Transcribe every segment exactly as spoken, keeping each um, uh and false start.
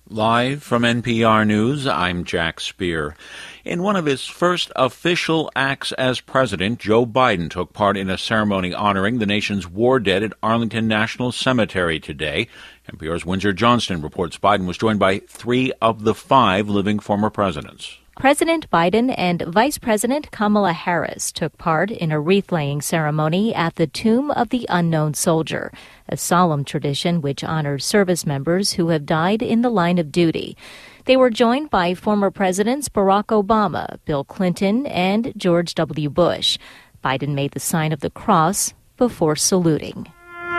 Live from N P R News, I'm Jack Speer. In one of his first official acts as president, Joe Biden took part in a ceremony honoring the nation's war dead at Arlington National Cemetery today. N P R's Windsor Johnston reports Biden was joined by three of the five living former presidents. President Biden and Vice President Kamala Harris took part in a wreath-laying ceremony at the Tomb of the Unknown Soldier, a solemn tradition which honors service members who have died in the line of duty. They were joined by former Presidents Barack Obama, Bill Clinton, and George W. Bush. Biden made the sign of the cross before saluting.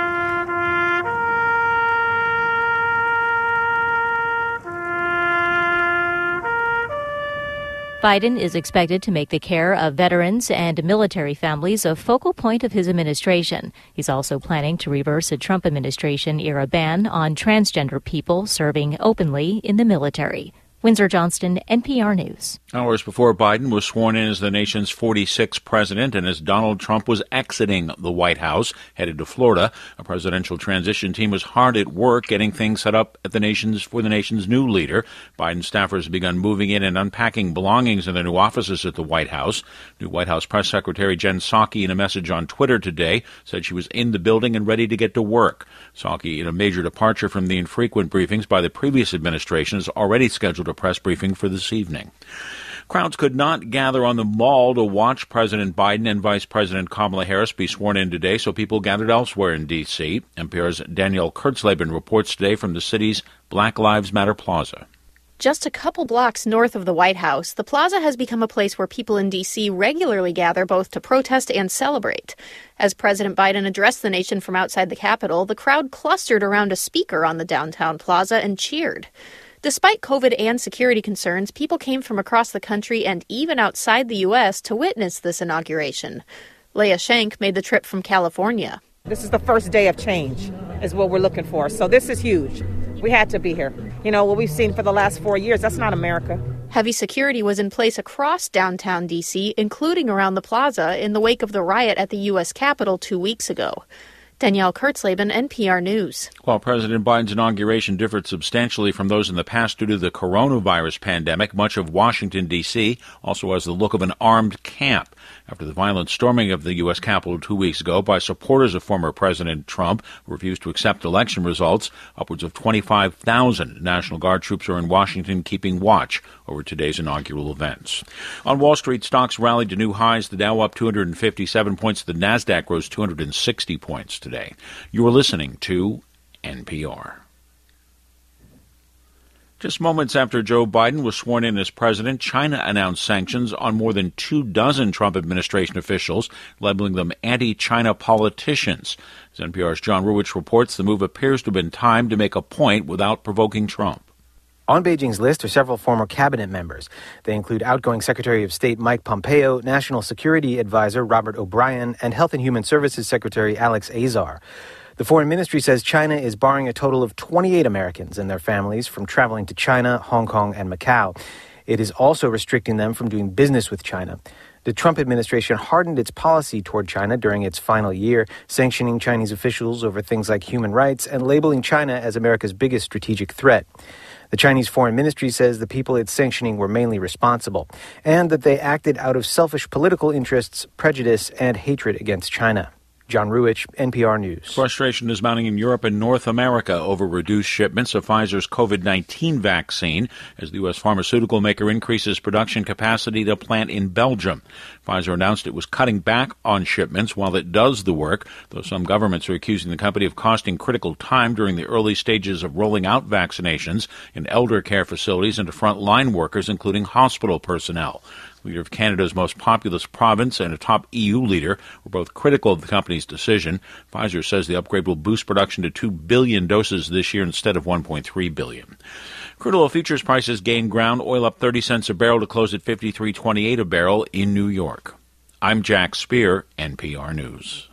Biden is expected to make the care of veterans and military families a focal point of his administration. He's also planning to reverse a Trump administration-era ban on transgender people serving openly in the military. Windsor Johnston, N P R News. Hours before Biden was sworn in as the nation's forty-sixth president and as Donald Trump was exiting the White House, headed to Florida, a presidential transition team was hard at work getting things set up at the nation's for the nation's new leader. Biden staffers have begun moving in and unpacking belongings in their new offices at the White House. New White House Press Secretary Jen Psaki, in a message on Twitter today, said she was in the building and ready to get to work. Psaki, in a major departure from the infrequent briefings by the previous administration, is already scheduled a press briefing for this evening. Crowds could not gather on the Mall to watch President Biden and Vice President Kamala Harris be sworn in today, so people gathered elsewhere in D C N P R's Danielle Kurtzleben reports today from the city's Black Lives Matter Plaza. Just a couple blocks north of the White House, the plaza has become a place where people in D C regularly gather both to protest and celebrate. As President Biden addressed the nation from outside the Capitol, the crowd clustered around a speaker on the downtown plaza and cheered. Despite COVID and security concerns, people came from across the country and even outside the U S to witness this inauguration. Leah Shank made the trip from California. This is the first day of change, is what we're looking for. So this is huge. We had to be here. You know, what we've seen for the last four years, that's not America. Heavy security was in place across downtown D C, including around the plaza, in the wake of the riot at the U S Capitol two weeks ago. Danielle Kurtzleben, N P R News. While President Biden's inauguration differed substantially from those in the past due to the coronavirus pandemic, much of Washington, D C also has the look of an armed camp. After the violent storming of the U S Capitol two weeks ago by supporters of former President Trump who refused to accept election results, upwards of twenty-five thousand National Guard troops are in Washington keeping watch over today's inaugural events. On Wall Street, stocks rallied to new highs. The Dow up two hundred fifty-seven points. The Nasdaq rose two hundred sixty points today. You are listening to N P R. Just moments after Joe Biden was sworn in as president, China announced sanctions on more than two dozen Trump administration officials, labeling them anti-China politicians. As N P R's John Ruwitch reports, the move appears to have been timed to make a point without provoking Trump. On Beijing's list are several former cabinet members. They include outgoing Secretary of State Mike Pompeo, National Security Advisor Robert O'Brien, and Health and Human Services Secretary Alex Azar. The Foreign Ministry says China is barring a total of twenty-eight Americans and their families from traveling to China, Hong Kong, and Macau. It is also restricting them from doing business with China. The Trump administration hardened its policy toward China during its final year, sanctioning Chinese officials over things like human rights and labeling China as America's biggest strategic threat. The Chinese Foreign Ministry says the people it's sanctioning were mainly responsible, and that they acted out of selfish political interests, prejudice, and hatred against China. John Ruwitch, N P R News. Frustration is mounting in Europe and North America over reduced shipments of Pfizer's COVID nineteen vaccine as the U S pharmaceutical maker increases production capacity at a plant in Belgium. Pfizer announced it was cutting back on shipments while it does the work, though some governments are accusing the company of costing critical time during the early stages of rolling out vaccinations in elder care facilities and to frontline workers, including hospital personnel. Leader of Canada's most populous province and a top E U leader were both critical of the company's decision. Pfizer says the upgrade will boost production to two billion doses this year instead of one point three billion. Crude oil futures prices gained ground, oil up thirty cents a barrel to close at fifty-three twenty-eight a barrel in New York. I'm Jack Speer, N P R News.